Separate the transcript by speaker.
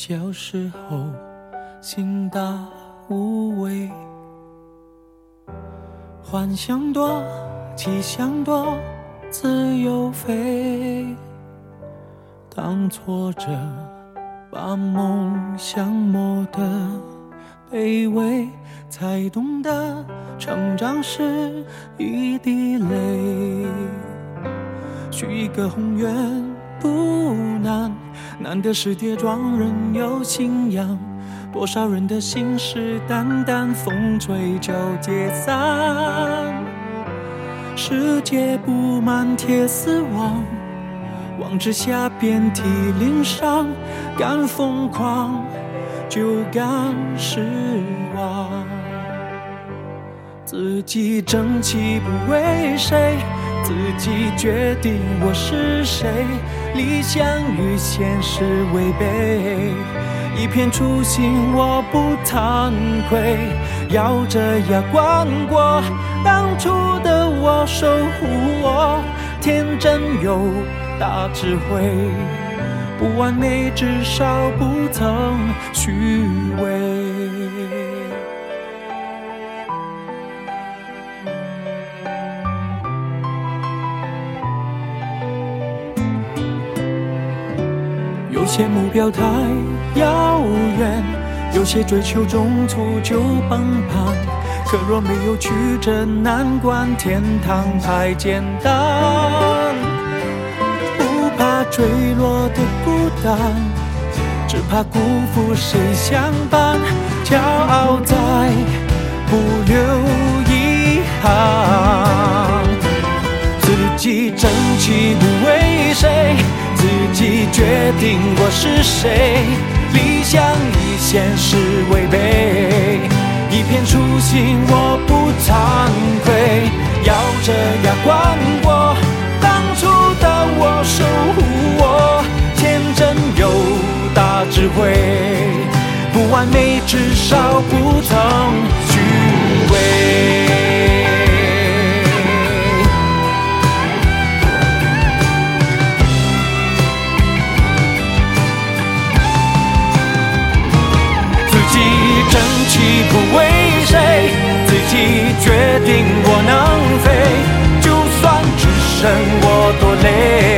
Speaker 1: 小时候心大无畏，幻想多，气象多，自由飞。当挫折把梦想磨得卑微，才懂得成长是一滴泪。许一个宏愿不难，难的是跌撞人有信仰。多少人的心事淡淡，风吹就解散。世界布满铁丝网，网之下遍体鳞伤。敢疯狂就敢失望，自己争气不为谁，自己决定我是谁。理想与现实违背，一片初心我不惭愧。咬着牙关过当初的我，守护我天真有大智慧。不完美至少不曾虚伪。有些目标太遥远，有些追求中途就崩盘。可若没有曲折难关，天堂太简单。不怕坠落的孤单，只怕辜负谁相伴。骄傲在不留遗憾，自己争气不为谁，自己决定我是谁。理想与现实违背，一片初心我不惭愧。咬着牙关过当初的我，守护我天真有大智慧。不完美至少不曾虚伪。争气不为谁，自己决定我能飞。就算只剩我多累，